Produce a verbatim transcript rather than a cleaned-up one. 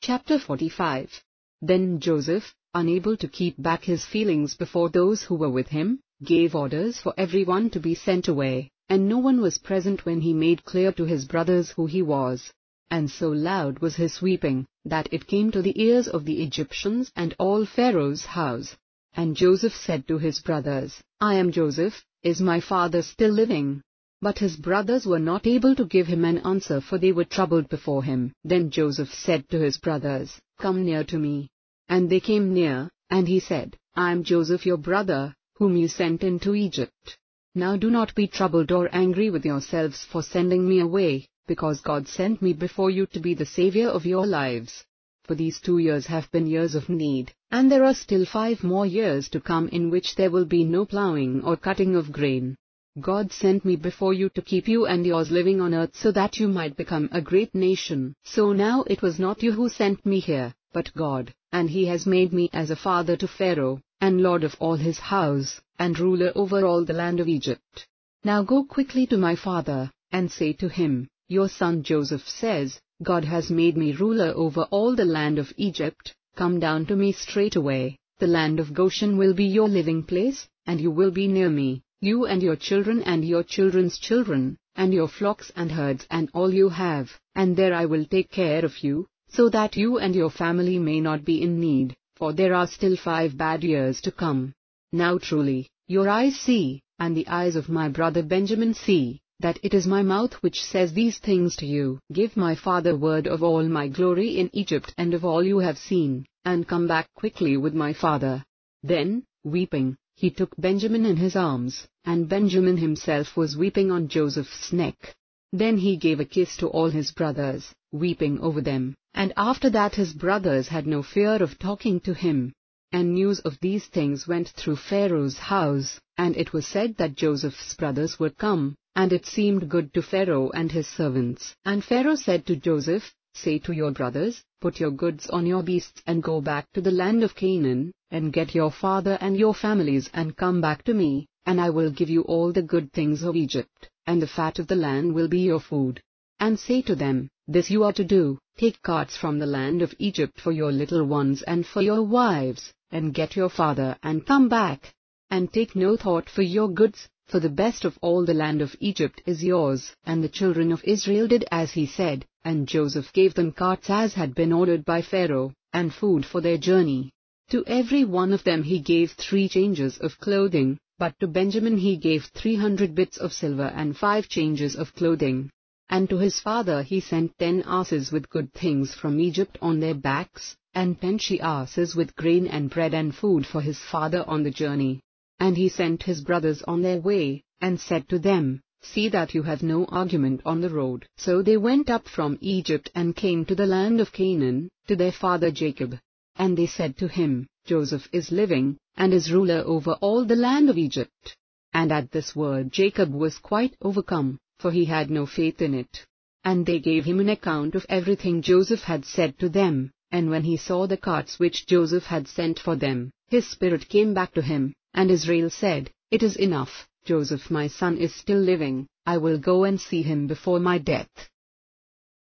Chapter forty-five. Then Joseph, unable to keep back his feelings before those who were with him, gave orders for everyone to be sent away, and no one was present when he made clear to his brothers who he was. And so loud was his weeping, that it came to the ears of the Egyptians and all Pharaoh's house. And Joseph said to his brothers, I am Joseph, is my father still living? But his brothers were not able to give him an answer, for they were troubled before him. Then Joseph said to his brothers, Come near to me. And they came near, and he said, I am Joseph your brother, whom you sent into Egypt. Now do not be troubled or angry with yourselves for sending me away, because God sent me before you to be the savior of your lives. For these two years have been years of need, and there are still five more years to come in which there will be no plowing or cutting of grain. God sent me before you to keep you and yours living on earth so that you might become a great nation. So now it was not you who sent me here, but God, and He has made me as a father to Pharaoh, and lord of all his house, and ruler over all the land of Egypt. Now go quickly to my father, and say to him, Your son Joseph says, God has made me ruler over all the land of Egypt. Come down to me straightway. The land of Goshen will be your living place, and you will be near me, you and your children and your children's children, and your flocks and herds and all you have, and there I will take care of you, so that you and your family may not be in need, for there are still five bad years to come. Now truly, your eyes see, and the eyes of my brother Benjamin see, that it is my mouth which says these things to you. Give my father word of all my glory in Egypt and of all you have seen, and come back quickly with my father. Then, weeping, he took Benjamin in his arms, and Benjamin himself was weeping on Joseph's neck. Then he gave a kiss to all his brothers, weeping over them, and after that his brothers had no fear of talking to him. And news of these things went through Pharaoh's house, and it was said that Joseph's brothers were come, and it seemed good to Pharaoh and his servants. And Pharaoh said to Joseph, Say to your brothers, Put your goods on your beasts and go back to the land of Canaan, and get your father and your families and come back to me, and I will give you all the good things of Egypt, and the fat of the land will be your food. And say to them, This you are to do, take carts from the land of Egypt for your little ones and for your wives, and get your father and come back. And take no thought for your goods, for the best of all the land of Egypt is yours. And the children of Israel did as he said, and Joseph gave them carts as had been ordered by Pharaoh, and food for their journey. To every one of them he gave three changes of clothing, but to Benjamin he gave three hundred bits of silver and five changes of clothing. And to his father he sent ten asses with good things from Egypt on their backs, and ten she-asses with grain and bread and food for his father on the journey. And he sent his brothers on their way, and said to them, See that you have no argument on the road. So they went up from Egypt and came to the land of Canaan, to their father Jacob. And they said to him, Joseph is living, and is ruler over all the land of Egypt. And at this word Jacob was quite overcome, for he had no faith in it. And they gave him an account of everything Joseph had said to them, and when he saw the carts which Joseph had sent for them, his spirit came back to him, and Israel said, It is enough, Joseph my son is still living, I will go and see him before my death.